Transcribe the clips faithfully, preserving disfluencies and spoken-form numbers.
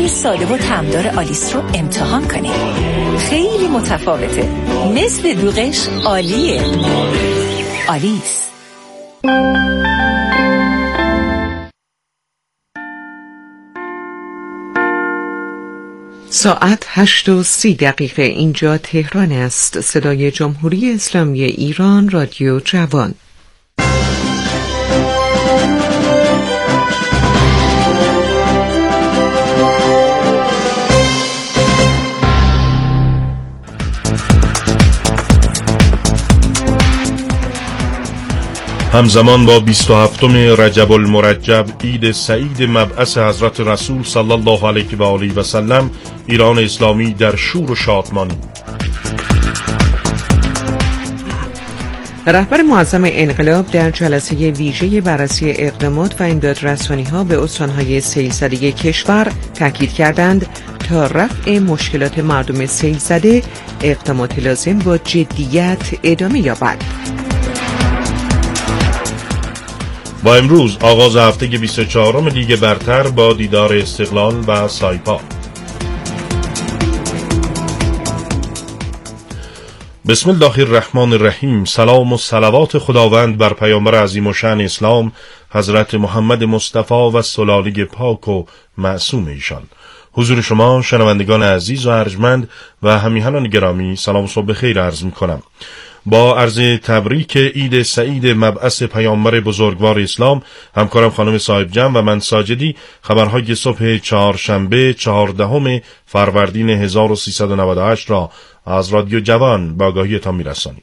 نوشابه ساده و طعمدار آلیس رو امتحان کنید. خیلی متفاوته. مثل دوغش عالیه. آلیس. ساعت هشت و سی دقیقه. اینجا تهران است. صدای جمهوری اسلامی ایران، رادیو جوان. همزمان با بیست و هفتم رجب المرجب، عید سعید مبعث حضرت رسول صلی الله علیه و آله و سلم، ایران اسلامی در شور و شادمانی. رهبر معظم انقلاب در جلسه ویژه بررسی اقدامات و امدادرسانی‌ها به استان‌های سیل‌زده کشور تاکید کردند تا رفع مشکلات مردم سیل‌زده اقدامات لازم با جدیت ادامه یابد. با امروز آغاز هفته بیست و چهارم لیگ برتر با دیدار استقلال و سایپا. بسم الله الرحمن الرحیم. سلام و صلوات خداوند بر پیامبر عظیم الشأن اسلام حضرت محمد مصطفی و سلاله پاک و معصوم ایشان. حضور شما شنوندگان عزیز و ارجمند و همیهنان گرامی، سلام و صبح خیر عرض می‌کنم. با عرض تبریک عید سعید مبعث پیامبر بزرگوار اسلام، همکارم خانم صاحب جمع و من ساجدی خبرهای صبح چهارشنبه چهاردهم فروردین هزار و سیصد و نود و هشت را از رادیو جوان به آگاهیتان میرسانیم.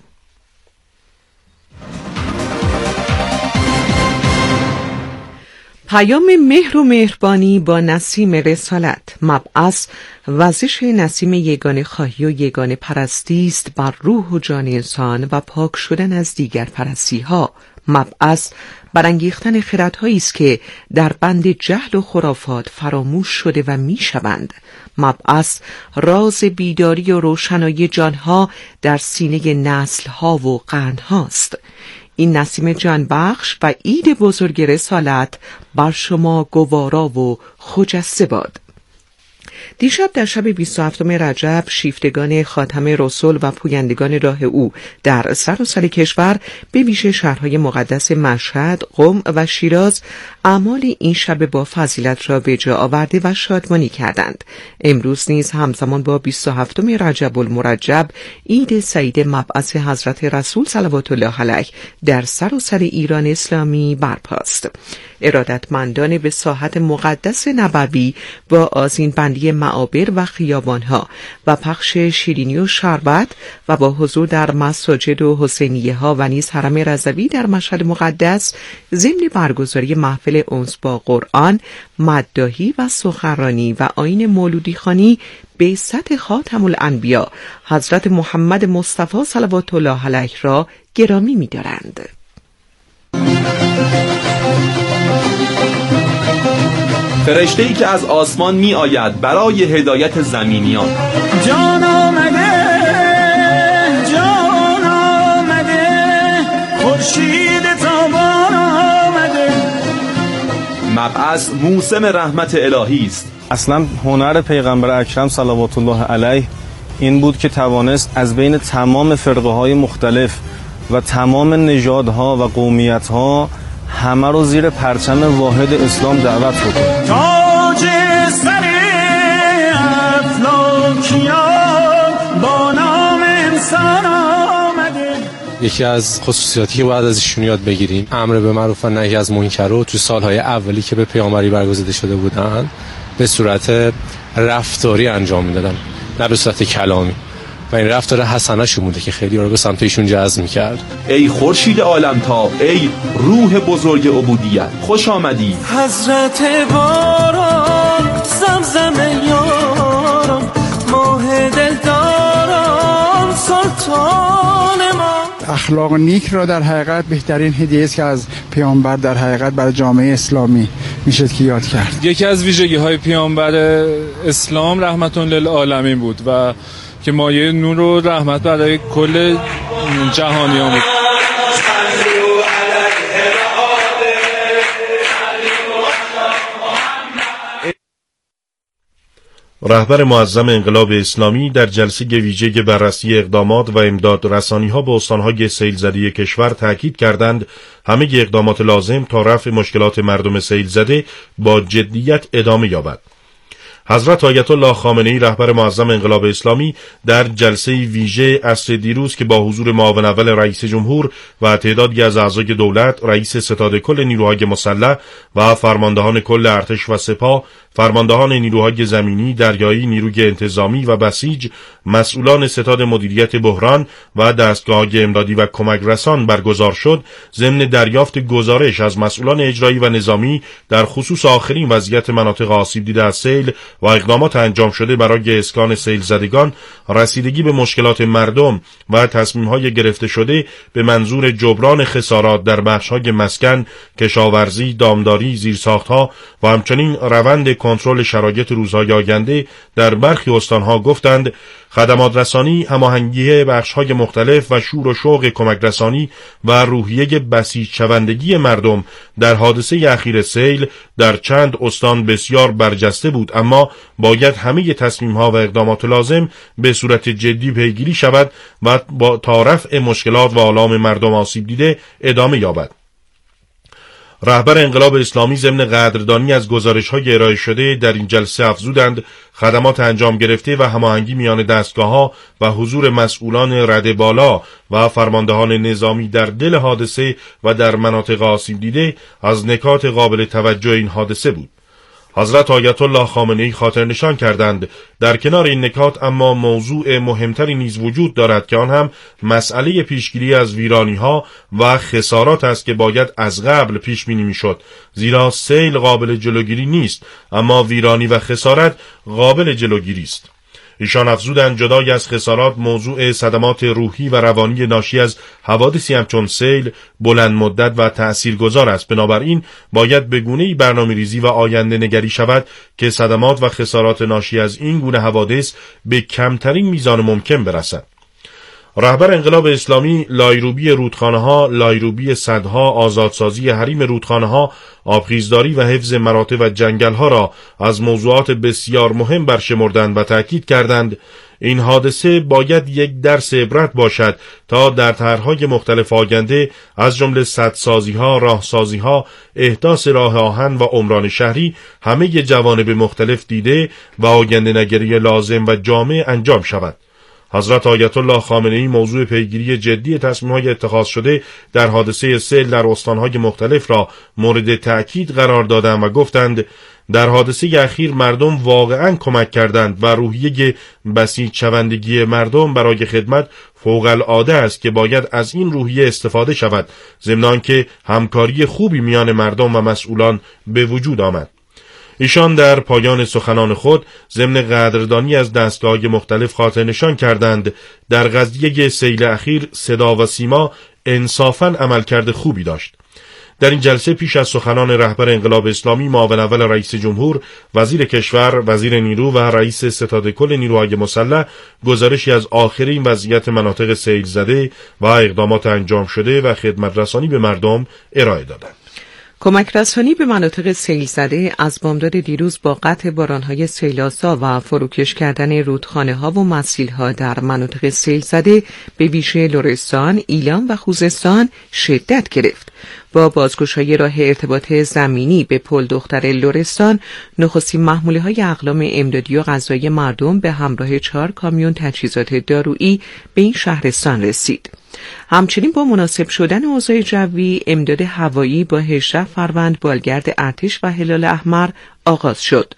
پیام مهر و مهربانی با نسیم رسالت. مبعث وزش نسیم یگانه خواهی و یگانه پرستی است بر روح و جان انسان و پاک شدن از دیگر پرستی ها. مبعث برانگیختن خردهایی است که در بند جهل و خرافات فراموش شده و می شوند. مبعث راز بیداری و روشنایی جانها در سینه نسلها و قرنهاست. این نسیم جانبخش و عید بزرگ رسالت بر شما گوارا و خجسته باد. دیشب در شب بیست و هفتم رجب شیفتگان خاتم رسول و پویندگان راه او در سراسر کشور به ویژه شهرهای مقدس مشهد، قم و شیراز اعمال این شب با فضیلت را به جا آورده و شادمانی کردند. امروز نیز همزمان با بیست و هفتم رجب المرجب عید سعید مبعث حضرت رسول صلوات الله علیه در سراسر ایران اسلامی برپاست. ارادتمندان به ساحت مقدس نبوی با آذین بندی معابر و خیابانها و پخش شیرینی و شربت و با حضور در مساجد و حسینیه ها و نیز حرم رضوی در مشهد مقدس ضمن برگزاری محفل انس با قرآن، مداحی و سخنرانی و آیین مولودی خوانی به سطح خاتم الانبیا حضرت محمد مصطفی صلوات الله علیه را گرامی می‌دارند. فرشته‌ای که از آسمان می آید برای هدایت زمینیان. جان آمده، جان آمده، خورشید تابان آمده. مبعث موسم رحمت الهی است. اصلا هنر پیغمبر اکرم صلوات الله علیه این بود که توانست از بین تمام فرقه های مختلف و تمام نژادها و قومیت‌ها همه رو زیر پرچم واحد اسلام دعوت بکنه. تاج سر افلاکیان با نام انسان آمده. یکی از خصوصیاتی که باید از ایشون یاد بگیریم امر به معروف و نهی از منکر رو تو سالهای اولی که به پیامبری برگزیده شده بودن به صورت رفتاری انجام میدادن، نه به صورت کلامی، و این رفتار حسنه‌شون بوده که خیلی رو به سمت ایشون جذب می‌کرد. ای خورشید عالمتاب، ای روح بزرگ عبودیت، خوش آمدی. حضرت باران، زمزم یاران، ماه دلداران، سلطان ما. اخلاق نیک را در حقیقت بهترین هدیه است که از پیامبر در حقیقت برای جامعه اسلامی میشه که یاد کرد. یکی از ویژگی‌های پیامبر اسلام رحمت للعالمین بود و که مایه نور و رحمت برای کل جهانیان بود. رهبر معظم انقلاب اسلامی در جلسه ویژه بررسی اقدامات و امداد رسانی‌ها به استان‌های سیل‌زده کشور تاکید کردند همه اقدامات لازم تا رفع مشکلات مردم سیل‌زده با جدیت ادامه یابد. حضرت آیت الله خامنه‌ای رهبر معظم انقلاب اسلامی در جلسه ویژه عصر دیروز که با حضور معاون اول رئیس جمهور و تعدادی از اعضای دولت، رئیس ستاد کل نیروهای مسلح و فرماندهان کل ارتش و سپاه، فرماندهان نیروهای زمینی، دریایی، نیروی انتظامی و بسیج، مسئولان ستاد مدیریت بحران و دستگاه‌های امدادی و کمک رسان برگزار شد، ضمن دریافت گزارش از مسئولان اجرایی و نظامی در خصوص آخرین وضعیت مناطق آسیب دیده از سیل و اقدامات انجام شده برای اسکان سیل زدگان، رسیدگی به مشکلات مردم و تصمیم‌های گرفته شده به منظور جبران خسارات در بخش‌های مسکن، کشاورزی، دامداری، زیرساخت‌ها و همچنین روند کنترل شرایط روزهای آینده در برخی استانها گفتند خدمات رسانی، هماهنگی بخش‌های مختلف و شور و شوق کمک رسانی و روحیه بسیج شوندگی مردم در حادثه اخیر سیل در چند استان بسیار برجسته بود، اما باید همه تصمیم‌ها و اقدامات لازم به صورت جدی پیگیری شود و با تا رفع مشکلات و آلام مردم آسیب دیده ادامه یابد. رهبر انقلاب اسلامی ضمن قدردانی از گزارش‌های ارائه شده در این جلسه افزودند خدمات انجام گرفته و هماهنگی میان دستگاه‌ها و حضور مسئولان رده بالا و فرماندهان نظامی در دل حادثه و در مناطق آسیب دیده از نکات قابل توجه این حادثه بود. حضرت آیت الله خامنه‌ای خاطر نشان کردند در کنار این نکات اما موضوع مهمتری نیز وجود دارد که آن هم مسئله پیشگیری از ویرانی‌ها و خسارات است که باید از قبل پیش بینی می‌شد، زیرا سیل قابل جلوگیری نیست اما ویرانی و خسارت قابل جلوگیری است. ایشان افزودند جدای از خسارات موضوع صدمات روحی و روانی ناشی از حوادثی همچون سیل بلند مدت و تأثیرگذار است، بنابراین باید به گونه‌ای برنامه‌ریزی و آینده نگری شود که صدمات و خسارات ناشی از این گونه حوادث به کمترین میزان ممکن برسد. رهبر انقلاب اسلامی لایروبی رودخانه‌ها، لایروبی سدها، آزادسازی حریم رودخانه‌ها، آبخیزداری و حفظ مراتع و جنگل‌ها را از موضوعات بسیار مهم برشمردند و تأکید کردند این حادثه باید یک درس عبرت باشد تا در طرح‌های مختلف آینده از جمله سدسازی‌ها، راهسازی‌ها، احداث راه آهن و عمران شهری همه جوانب مختلف دیده و آینده نگری لازم و جامع انجام شود. حضرت آیت الله خامنه‌ای موضوع پیگیری جدی تصمیم‌های اتخاذ شده در حادثه سیل در استان‌های مختلف را مورد تأکید قرار دادند و گفتند در حادثه اخیر مردم واقعاً کمک کردند و روحیه بسیج شوندگی مردم برای خدمت فوق العاده است که باید از این روحیه استفاده شود، ضمن آنکه همکاری خوبی میان مردم و مسئولان به وجود آمد. ایشان در پایان سخنان خود ضمن قدردانی از دستگاه‌های مختلف خاطر نشان کردند در قضیه سیل اخیر صدا و سیما انصافاً عملکرد خوبی داشت. در این جلسه پیش از سخنان رهبر انقلاب اسلامی، معاون اول رئیس جمهور، وزیر کشور، وزیر نیرو و رئیس ستاد کل نیروهای مسلح گزارشی از آخرین وضعیت مناطق سیل زده و اقدامات انجام شده و خدمت رسانی به مردم ارائه دادند. کمک رسانی به مناطق سیل زده از بامداد دیروز با قطع بارانهای سیل‌آسا و فروکش کردن رودخانه‌ها و مسیل‌ها در مناطق سیل زده به ویژه لرستان، ایلام و خوزستان شدت گرفت. با بازگشایی راه ارتباط زمینی به پل دختر لرستان، نخستین محموله‌های اقلام امدادی و غذایی مردم به همراه چهار کامیون تجهیزات دارویی به این شهرستان رسید. همچنین با مناسب شدن اوضاع جوی، امداد هوایی با هجده فروند بالگرد ارتش و هلال احمر آغاز شد.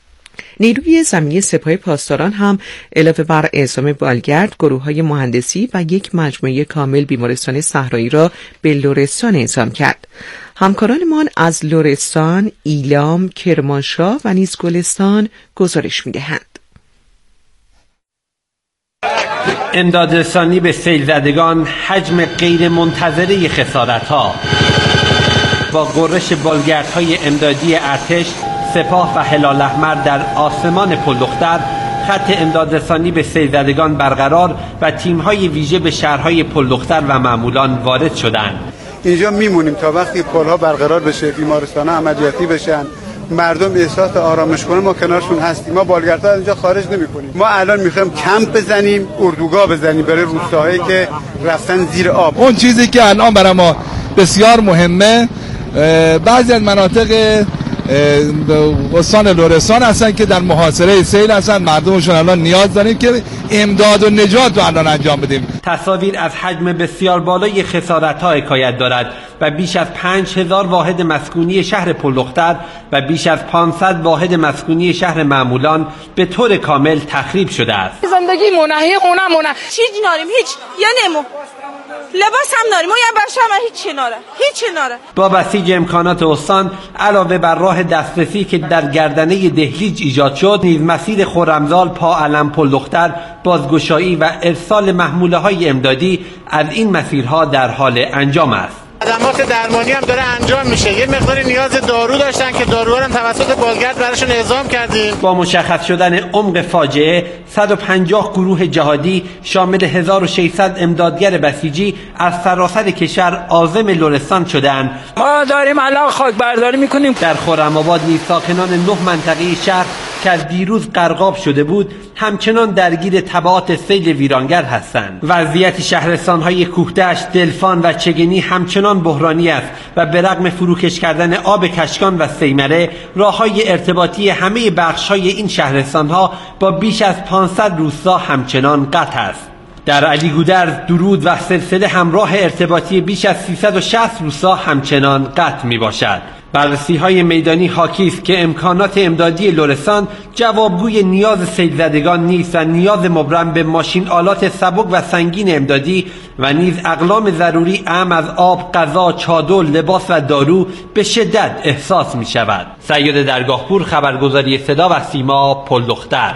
نیروی زمینی سپاه پاسداران هم علاوه بر اعزام بالگرد، گروه‌های مهندسی و یک مجموعه کامل بیمارستان صحرایی را به لرستان اعزام کرد. همکارانمان از لرستان، ایلام، کرمانشاه و نیز گلستان گزارش می‌دهند. امدادرسانی به سیل زدگان، حجم غیر منتظره خسارت‌ها با غرش بالگردهای امدادی ارتش، سپاه و هلال احمر در آسمان پل دختر، خط امدادرسانی به سیل زدگان برقرار و تیم‌های ویژه به شهرهای پل دختر و معمولان وارد شدند. اینجا میمونیم تا وقتی پل‌ها برقرار بشه، بیمارستان‌ها عملیاتی بشن مردم احساس آرامش کنه ما کنارشون هستیم. ما بالگردها از اینجا خارج نمی‌کنیم. ما الان می‌خوایم کمپ بزنیم، اردوگاه بزنیم برای روستاهایی که رفتن زیر آب. اون چیزی که الان برای ما بسیار مهمه، بعضی از مناطق استان لرستان هستن که در محاصره سیل هستن، مردمشون الان نیاز داریم که امداد و نجات رو الان انجام بدیم. تصاویر از حجم بسیار بالای خسارت‌ها حکایت دارد و بیش از پنج هزار واحد مسکونی شهر پلختر و بیش از پانصد واحد مسکونی شهر معمولان به طور کامل تخریب شده است. زندگی منحی خونه منحی چیز ناریم، هیچ یا نمو لباس هم داریم و یا بچه هم هیچ ناره هیچ ناره. با بسیج امکانات استان علاوه بر راه دسترسی که در گردنه دهلیج ایجاد شد، نیز مسیر خرمزال پا علم پلختر بازگشایی و ارسال محموله های امدادی از این مسیرها در حال انجام است. خدمات درمانی هم داره انجام میشه. یه مقدار نیاز دارو داشتن که داروها رو توسط بالگرد براشون اعزام کردیم. با مشخص شدن عمق فاجعه، صد و پنجاه گروه جهادی شامل هزار و ششصد امدادگر بسیجی از سراسر کشور عازم لرستان شدند. ما داریم الان خاک برداری میکنیم. در خرم‌آباد نیز ساکنان نه منطقه شهر که از دیروز غرقاب شده بود همچنان درگیر تبعات سیل ویرانگر هستند. وضعیت شهرستان‌های کوهدشت، دلفان و چگنی همچنان بحرانی است و به رغم فروکش کردن آب کشکان و سیمره، راه‌های ارتباطی همه بخش‌های این شهرستان‌ها با بیش از پانصد روستا همچنان قطع است. در علی گودرز، درود و سلسله همراه ارتباطی بیش از سیصد و شصت روستا همچنان قطع میباشد. بررسی‌های میدانی حاکی است که امکانات امدادی لرستان جوابگوی نیاز سیل زدگان نیست و نیاز مبرم به ماشین آلات سبک و سنگین امدادی و نیز اقلام ضروری اعم از آب، غذا، چادر، لباس و دارو به شدت احساس می‌شود. سید درگاهپور، خبرگزاری صدا و سیما، پلختر.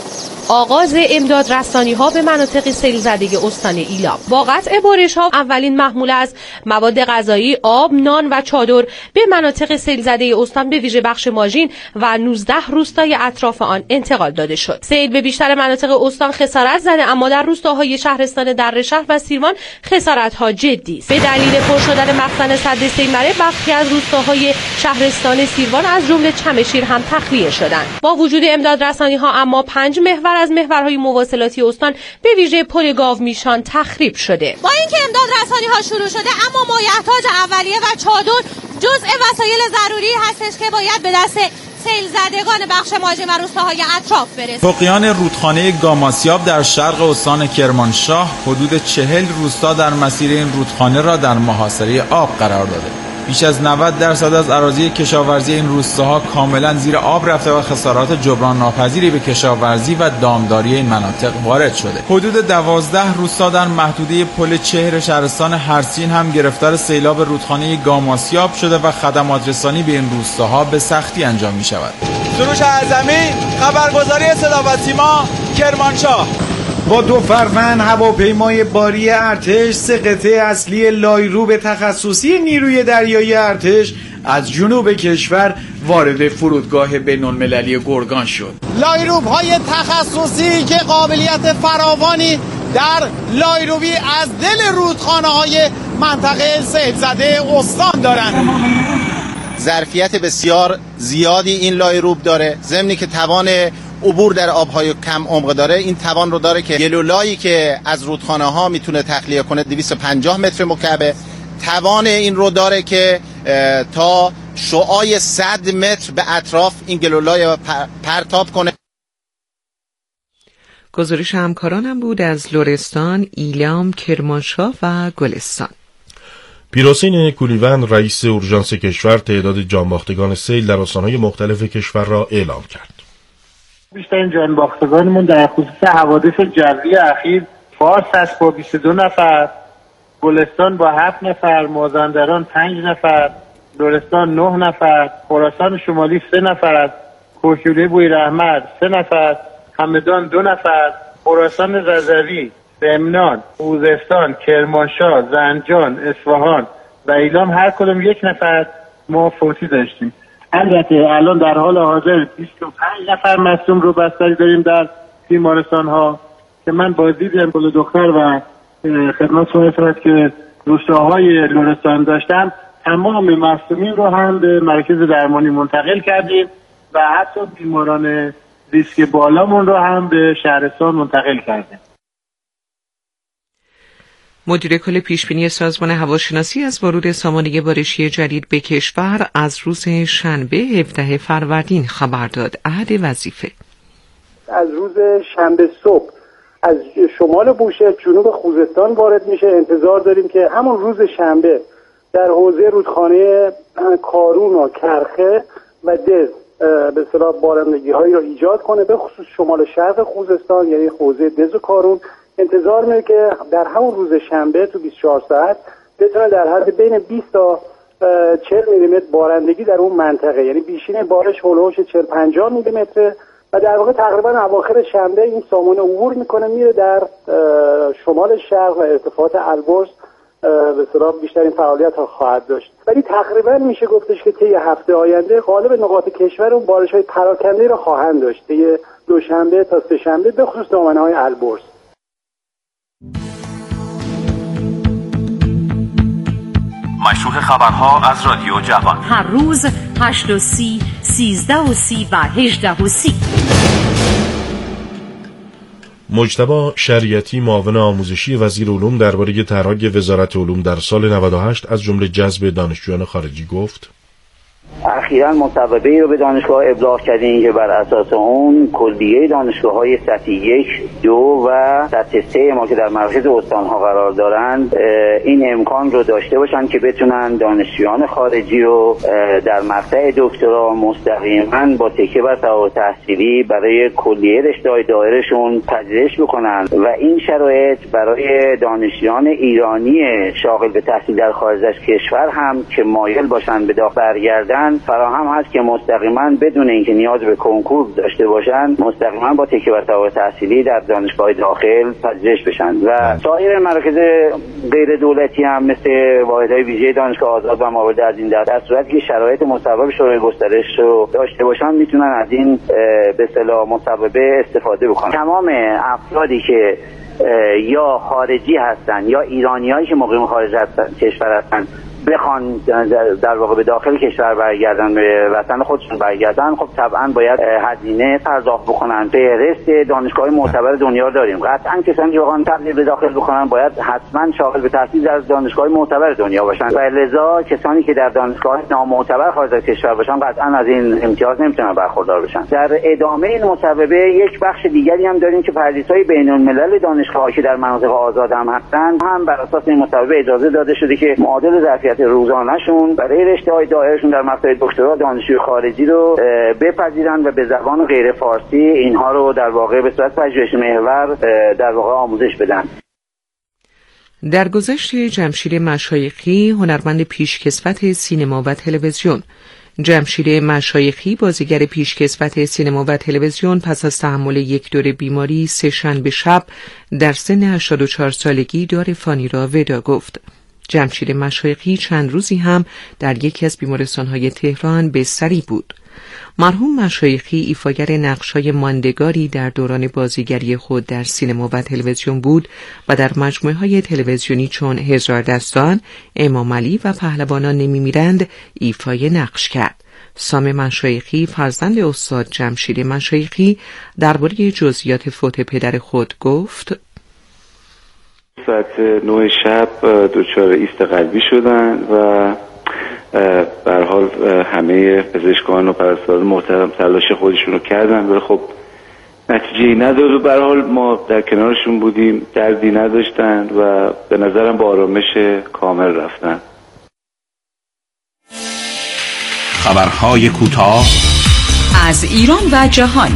آغاز امداد رسانی ها به مناطق سیل زده استان ایلام. با قطع بارش ها اولین محموله از مواد غذایی، آب، نان و چادر به مناطق سیل زده استان به ویژه بخش ماژین و نوزده روستای اطراف آن انتقال داده شد. سیل به بیشتر مناطق استان خسارت زده، اما در روستاهای شهرستان دره-شهر و سیروان خسارت ها جدی است. به دلیل پر شدن مخزن سد سیلمره برخی از روستاهای شهرستان سیروان از جمله چمشیر هم تخلیه شدند. با وجود امداد رسانی ها اما پنج محور از محورهای مواصلاتی استان به ویژه پل گاومیشان تخریب شده. با اینکه امداد رسانی ها شروع شده، اما مایحتاج اولیه و چادر جزء وسایل ضروری هستش که باید به دست سیل زدگان بخش ماژین و روستاهای اطراف برسه. توقیان رودخانه گاماسیاب در شرق استان کرمانشاه حدود چهل روستا در مسیر این رودخانه را در محاصره آب قرار داده. بیش از نود درصد از اراضی کشاورزی این روستاها کاملا زیر آب رفته و خسارات جبران ناپذیری به کشاورزی و دامداری این مناطق وارد شده. حدود دوازده روستا در محدوده پل چهر شهرستان هرسین هم گرفتار سیلاب رودخانه گاماسیاب شده و خدمات رسانی به این روستاها به سختی انجام می شود. سروش اعظمی، خبرگزاری صدا و سیما، کرمانشاه. با دو فروند هواپیمای باری ارتش سه قطعه اصلی لایروب تخصصی نیروی دریایی ارتش از جنوب کشور وارد فرودگاه بین‌المللی گرگان شد. لایروب های تخصصی که قابلیت فراوانی در لایروبی از دل رودخانه های منطقه سیل زده استان دارند. ظرفیت بسیار زیادی این لایروب داره، ضمنی که توان عبور در آبهای کم عمق داره. این توان رو داره که گلولایی که از رودخانه ها میتونه تخلیه کنه دویست و پنجاه متر مکعب، توان این رو داره که تا شعاع صد متر به اطراف این گلولای پرتاب کنه. گزارش همکارانم بود از لرستان، ایلام، کرمانشاه و گلستان. پیروسین کولیوند رئیس اورژانس کشور تعداد جانباختگان سیل در استان‌های مختلف کشور را اعلام کرد. بیشترین جانباختگانمون در خصوص حوادث جوی اخیر فارس هست با بیست و دو نفر، گلستان با هفت نفر، مازندران پنج نفر، لرستان نه نفر، خراسان شمالی سه نفر، کوهگیلوی بویراحمد سه نفر، همدان دو نفر، خراسان رضوی، سمنان، خوزستان، کرمانشاه، زنجان، اصفهان و ایلام هر کدوم یک نفر ما فوتی داشتیم. البته الان در حال حاضر بیست و پنج نفر مصدوم رو بستری داریم در بیمارستان ها که من با دید گل دختر و خدمت شما که روستاهای لرستان داشتم، تمام مصدومین رو هم به مراکز درمانی منتقل کردیم و حتی بیماران ریسک بالامون رو هم به شهرستان منتقل کردیم. مدیر کل پیشبینی سازمان هواشناسی از ورود سامانه بارشی جدید به کشور از روز شنبه هفدهم فروردین خبر داد. عهد وظیفه: از روز شنبه صبح از شمال بوشهر جنوب خوزستان وارد میشه. انتظار داریم که همون روز شنبه در حوزه رودخانه کارون و کرخه و دز به اصطلاح بارندگی هایی را ایجاد کنه، به خصوص شمال شرق خوزستان یعنی حوزه دز و کارون. انتظار میره که در همون روز شنبه تو بیست و چهار ساعت بتونه در حد بین بیست تا چهل میلیمتر بارندگی در اون منطقه، یعنی بیشین بارش هولوش چهل پنجاه میلیمتر و در واقع تقریبا اواخر شنبه این سامانه عبور میکنه میره در شمال شرق و ارتفاعات البرز به اصطلاح بیشترین فعالیت ها خواهد داشت. ولی تقریبا میشه گفتش که طی هفته آینده غالب نقاط کشور اون بارش های پراکنده را خواهند داشت طی دوشنبه تا سه‌شنبه، به خصوص دامنه های البرز. مشروع خبرها از رادیو جوان، هر روز هشت و سی، سیزده و سی و هجده و سی. مجتبی شریعتی معاون آموزشی وزیر علوم درباره طرحهای وزارت علوم در سال نود و هشت از جمله جذب دانشجویان خارجی گفت: اخیراً مصوبه‌ای رو به دانشگاه ابلاغ کردیم که بر اساس اون کلیه دانشگاه‌های سطح یک، دو و سطح سه ما که در مرکز استان‌ها قرار دارند این امکان رو داشته باشن که بتونن دانشجویان خارجی رو در مقطع دکترا مستقیما با تکیه بر سواد تحصیلی برای کلیه رشته‌های دائره‌شون پذیرش بکنن و این شرایط برای دانشجویان ایرانی شاغل به تحصیل در خارج از کشور هم که مایل باشن به داخل برگردن فراهم هست که مستقیما بدون اینکه نیاز به کنکور داشته باشن مستقیما با تکیه بر سواد تحصیلی در دانشگاه داخل پذیرش بشن و سایر مراکز غیر دولتی هم مثل واحدهای ویژه دانشگاه آزاد و موارد از این دست در صورتی که شرایط مصوب شورای گسترش رو داشته باشن میتونن از این به اصطلاح مصوبه استفاده بکنن. تمام افرادی که یا خارجی هستن یا ایرانیایی که مقیم خارج هستن کشور هستن بخوان در واقع به داخل کشور برگردن، به وطن خودشون برگردن، خب طبعا باید هزینه پرداخت بکنن. فهرست دانشگاه معتبر دنیا داریم. قطعا کسانی که بخوان تبدیل به داخل بکنن باید حتما شاغل به تحصیل در دانشگاه معتبر دنیا باشن و لذا کسانی که در دانشگاه نامعتبر خارج از کشور باشن قطعا از این امتیاز نمیتونن برخوردار بشن. در ادامه این مصوبه یک بخش دیگری هم داریم که پردیس‌های بین‌الملل دانشگاه‌ها که در مناطق آزاد هم هستن هم بر اساس این مصوبه اجازه داده شده که معادل ظرفیت روزانه‌شون برای رشته‌های دائره‌شون در مقطع دکترا دانشجوی خارجی رو بپذیرن و به زبان غیر فارسی اینها رو در واقع به صورت پژوهش محور در واقع آموزش بدن. در گذشت جمشید مشایخی هنرمند پیشکسوت سینما و تلویزیون. جمشید مشایخی بازیگر پیشکسوت سینما و تلویزیون پس از تحمل یک دوره بیماری سه شنبه شب در سن هشتاد و چهار سالگی دار فانی را ودا گفت. جمشید مشایخی چند روزی هم در یکی از بیمارستان‌های تهران بستری بود. مرحوم مشایخی ایفاگر نقش‌های ماندگاری در دوران بازیگری خود در سینما و تلویزیون بود و در مجموعه‌های تلویزیونی چون هزار دستان، امام علی و پهلوانان نمی‌میرند ایفای نقش کرد. سام مشایخی فرزند استاد جمشید مشایخی درباره جزئیات فوت پدر خود گفت: ساعت نه شب دچار ایست قلبی شدن و به هر حال همه پزشکان و پرستاران محترم تلاش خودشون رو کردن ولی خب نتیجه‌ای نداد و به هر حال ما در کنارشون بودیم، دردی نداشتن و به نظرم با آرامش کامل رفتن. خبرهای کوتاه از ایران و جهان.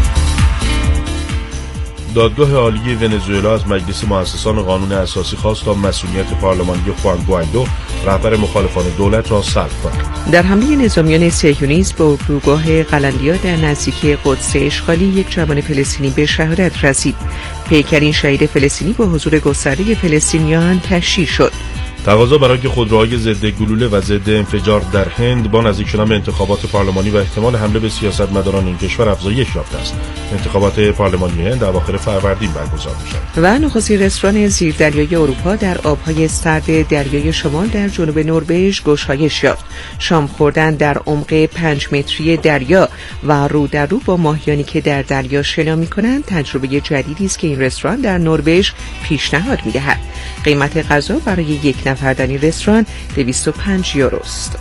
دادگاه عالی ونزوئلا از مجلس مؤسسان قانون اساسی خواست تا مسئولیت پارلمانی خوان گوایدو رهبر مخالفان دولت را سلب کند. در حمله نظامیان صهیونیست به اردوگاه قلندیا در نزدیکی قدس اشغالی یک جوان فلسطینی به شهادت رسید. پیکرین شهید فلسطینی با حضور گسترده فلسطینیان تشییع شد. تقاضا برای خودروهای ضد گلوله و ضد انفجار در هند با نزدیک شدن به انتخابات پارلمانی و احتمال حمله به سیاستمداران این کشور افزایش یافته است. انتخابات پارلمانی هند در اواخر فروردین برگزار می‌شود. و نخستین رستوران زیردریایی اروپا در آب‌های سرد دریای شمال در جنوب نروژ گشایش یافت. شام خوردن در عمق پنج متری دریا و رو در رو با ماهیانی که در دریا شنا می‌کنند تجربه جدیدی است که این رستوران در نروژ پیشنهاد می‌دهد. قیمت غذا برای یک نفر در این رستوران دویست و پنج یورو است.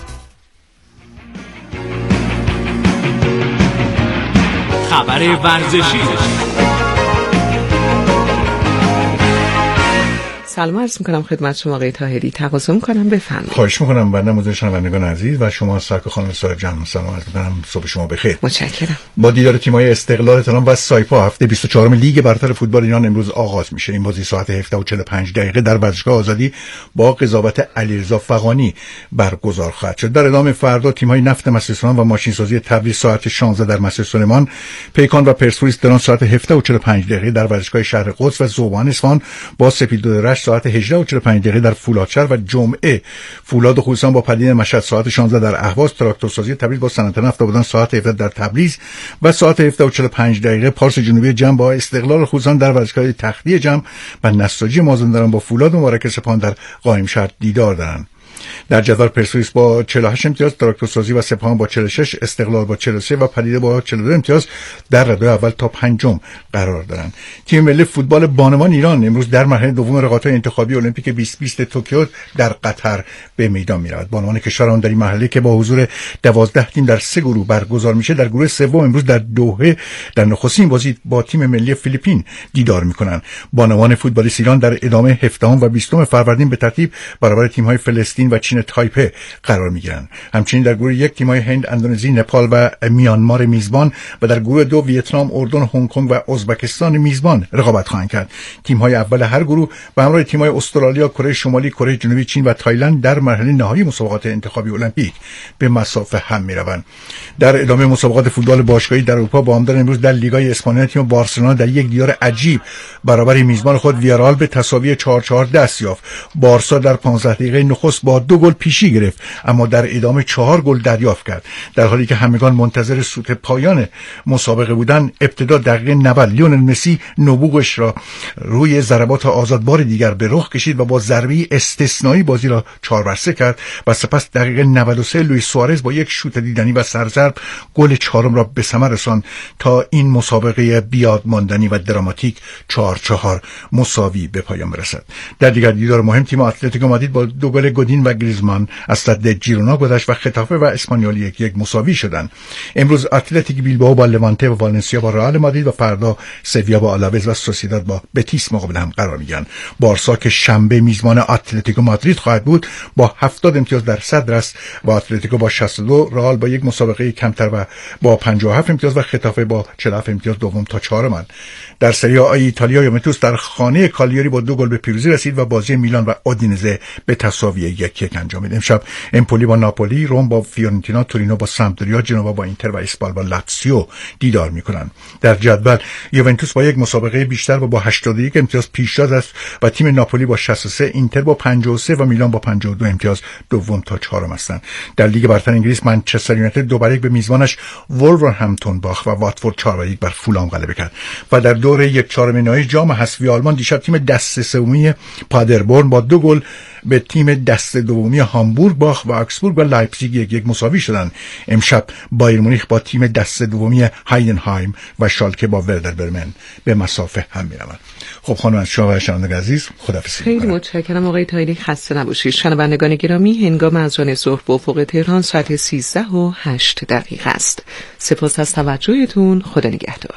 خبر ورزشی. سلام عرض میکنم خدمت شما آقای طاهری. تقاضا میکنم بفرمایید. خواهش میکنم. بنده مدیر شنوندگان عزیز و شما سرک خانم صاحب جان سلام عرض میکنم. صبح شما بخیر. متشکرم. با دیدار تیم‌های استقلال تهران و سایپا هفته بیست و چهارم لیگ برتر فوتبال ایران امروز آغاز میشه. این بازی ساعت هفده و چهل و پنج دقیقه در ورزشگاه آزادی با قضاوت علیرضا فغانی برگزار خواهد شد. در ادامه فردا تیم‌های نفت مسیرسان و ماشینسازی تبریز ساعت شانزده در مسجد سلیمان، پیکان و پرسپولیس تهران ساعت هفده و چهل و پنج دقیقه در ورزشگاه شهر قدس و ذوبان اصفهان با سپیدرشت ساعت هجده و چهل و پنج دقیقه در فولادشهر و جمعه فولاد و خوزستان با پدیده مشهد ساعت شانزده در اهواز، تراکتورسازی تبریز با صنعت نفت آبادان ساعت هفده در تبریز و ساعت هفده و چهل و پنج دقیقه پارس جنوبی جمع با استقلال خوزستان در ورزشگاه تختی جمع و نساجی مازندران با فولاد و مبارک سپاهان در قائمشهر دیدار دارند. در جدول پرسپولیس با چهل و هشت امتیاز، تراکتورسازی و سپاهان با چهل و شش، استقلال با چهل و سه و پدیده با چهل و دو امتیاز در رده اول تا پنجم قرار دارند. تیم ملی فوتبال بانوان ایران امروز در مرحله دوم رقابت‌های انتخابی المپیک بیست بیست توکیو در قطر به میدان می‌رود. بانوان کشورمان در این مرحله که با حضور دوازده تیم در سه گروه برگزار میشه، در گروه سوم امروز در دوحه در نخستین بازی با تیم ملی فیلیپین دیدار می‌کنند. بانوان فوتبالیست ایران در ادامه هفدهم و بیستم فروردین به ترتیب برابر تیم‌های فلسطین و چین تایپه قرار میگیرند. همچنین در گروه یک تیم‌های هند، اندونزی، نپال و میانمار میزبان و در گروه دو ویتنام، اردن، هنگ کنگ و ازبکستان میزبان رقابت خواهند کرد. تیم‌های اول هر گروه به همراه تیم‌های استرالیا، کره شمالی، کره جنوبی، چین و تایلند در مرحله نهایی مسابقات انتخابی المپیک به مسافه هم میروند. در ادامه مسابقات فوتبال باشگاهی در اروپا با آمدن امروز در لیگای اسپانیا تیم بارسلونا در یک دیدار عجیب برابر میزبان خود ویارال به تساوی چهار چهار دست یافت. بارسا در پانزده دقیقه نخست با دو گل پیشی گرفت اما در ادامه چهار گل دریافت کرد. در حالی که همگان منتظر سوت پایان مسابقه بودند، ابتدا دقیقه نود لیونل مسی نبوغش را روی ضربات آزادبار دیگر به رخ کشید و با ضربه استثنایی بازی را چهار بر سه کرد و سپس دقیقه نود و سه لوئیس سوارز با یک شوت دیدنی و سرضرب گل چهارم را به ثمر رساند تا این مسابقه بیاد ماندنی و دراماتیک چهار چهار مساوی به پایان برسد. در دیگر دیدار مهم تیم اتلتیکو مادرید با دو گل گودین و گریزمان از صد جیرونا گذشت و خطافه و اسپانیول یک یک مساوی شدند. امروز اتلتیک بیلبائو با لوانته و والنسیا با رئال مادرید و فردا سویا با آلاوز و سوسیداد با بتیس مقابل هم قرار میگیرند. بارسا که شنبه میزبان اتلتیکو مادرید خواهد بود با هفتاد امتیاز در صدر است و اتلتیکو با شصت و دو، رئال با یک مسابقه کمتر و با پنجاه و هفت امتیاز و خطافه با چهل و هفت امتیاز دوم تا چهارم. در سری آ ایتالیا یوونتوس در خانه کالیاری با دو گل به پیروزی رسید و بازی میلان و اودینزه به تساوی یک یک انجام داد. امشب امپولی با ناپولی، روم با فیورنتینا، تورینو با سامپدوریا، جنوا با اینتر و اسپال با لاتزیو دیدار میکنند. در جدول یوونتوس با یک مسابقه بیشتر و با هشتاد و یک امتیاز پیشتاز است و تیم ناپولی با شصت و سه، اینتر با پنجاه و سه و میلان با پنجاه و دو امتیاز دوم تا چهارم هستند. در لیگ برتر انگلیس منچستر یونایتد دو بر یک به میزبانش وولورهمپتون باخت و واتفورد چهار بر یک بر فولام غلبه کرد. و در دور یک چهارم نهایی جام حذفی آلمان دیشب تیم دسته سومی پادربورن با دو گل به تیم دسته دومی هامبورگ باخت و آکسبورگ و لایپزیگ یک یک مساوی شدند. امشب بایر مونیخ با تیم دسته دومی هایدنهایم و شالکه با وردر برمن به مسافه هم میروند. خب خانم شما و شنوندگان عزیز خداحافظی. خیلی متشکرم آقای طاهری، خسته نباشید. شنوندگان گرامی، هنگام اذان ظهر به افق تهران ساعت سیزده و هشت دقیقه است. سپاس از توجهتون. خدا نگهدار.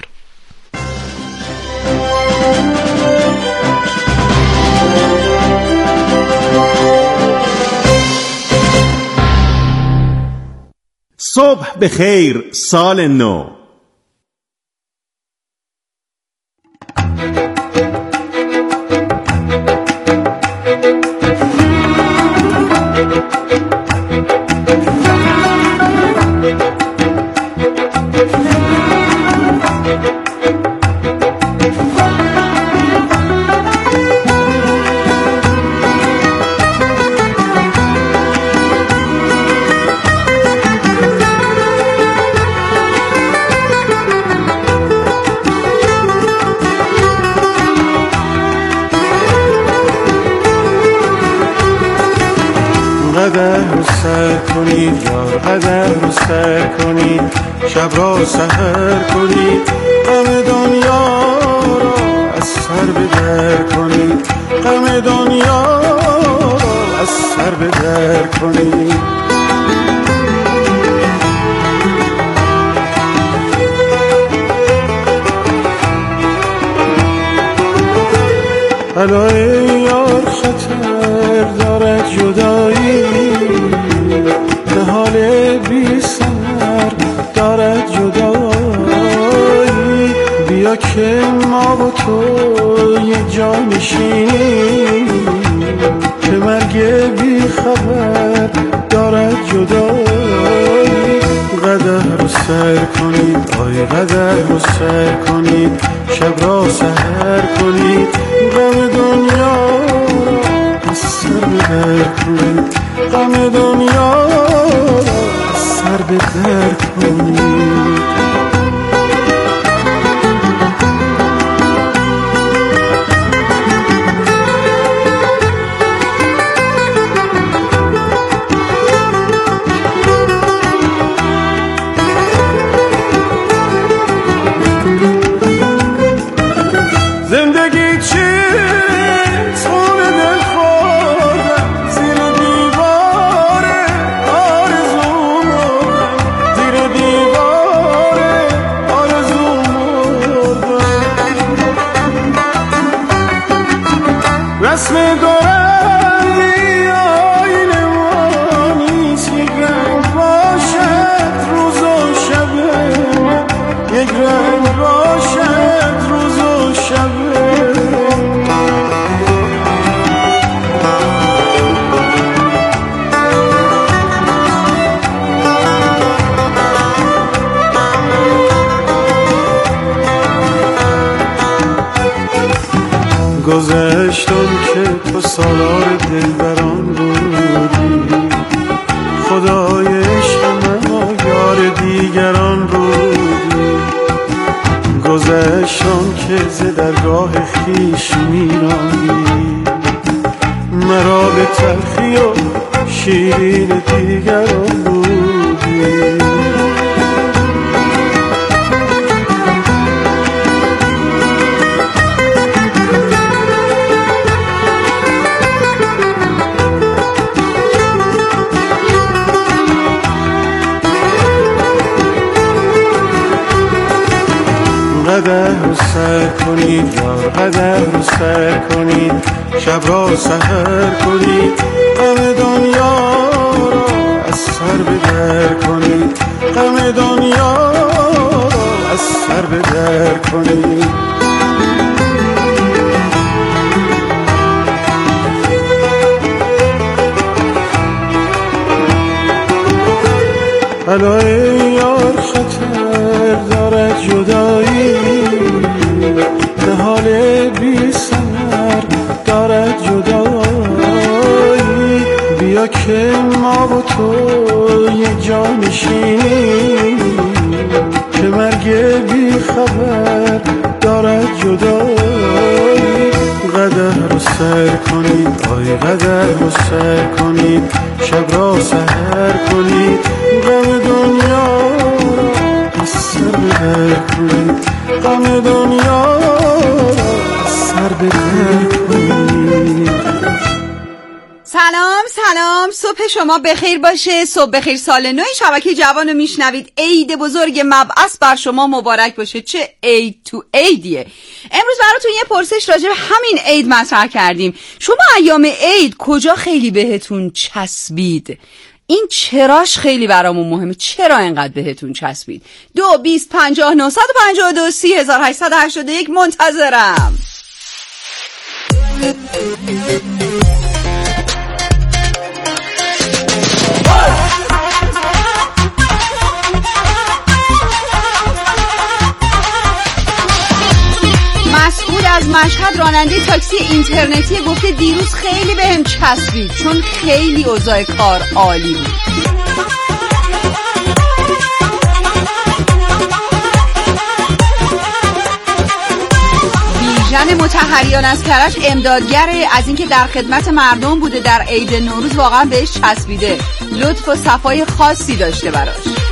صبح بخیر، سال نو. قدر رو سر کنید یار قدر رو سر کنید شب را سحر کنید غم دنیا را از سر بدر کنید غم دنیا را از سر بدر کنید علای یار خطر دارد جدایی نهال بی سمر دارد جدایی بیا که ما با تو یک جا نشینیم که مرگ بی خبر دارد جدایی قدر رو سر کنید آی قدر رو سر کنید شب را سحر کنید غم دنیا از سر بدر کنید غم دنیا از سر بدر کنید رسم دارندی آینه ما نیست یک رنگ باشد روز و شبه یک رنگ باشد روز و شبه گذشتم که تو سالار دلبران بودی خدای عشق من و یار دیگران بودی گذشتم که ز درگاه خویش میرانی مرا به تلخی و شیرین دیگران بودی قدر رو سر کنید یار قدر رو سر کنید شب را سحر کنید غم دنیا را از سر بدر کنید غم دنیا را از سر بدر کنید علای یار خطر دارد جدایی نهال بی سمر دارد جدایی بیا که ما با تو یک جا نشینیم که مرگ بی خبر دارد جدایی قدر رو سر کنید آی قدر رو سر کنید شب را سحر کنید غم دنیا را از سر بدر کنید غم دنیا را از سر بدر کنید. سلام سلام، صبح شما بخیر باشه. صبح بخیر، سال نو. شبکه جوان رو میشنوید. عید بزرگ مبعث بر شما مبارک باشه. چه عید تو عیدیه. امروز براتون یه پرسش راجع به همین عید مطرح کردیم. شما ایام عید کجا خیلی بهتون چسبید؟ این چراش خیلی برامون مهمه. چرا اینقدر بهتون چسبید؟ دو بیست پنجاه نهصد و پنجاه و دو سی هزار و هشتصد و هشتاد و یک منتظرم. مسعود از مشهد راننده تاکسی اینترنتی گفته دیروز خیلی بهم چسبید چون خیلی اوضاع کار عالی بود. بیژن متحد شهریان از کرج امدادگره، از اینکه در خدمت مردم بوده در عید نوروز واقعا بهش چسبیده، لطف و صفای خاصی داشته براش.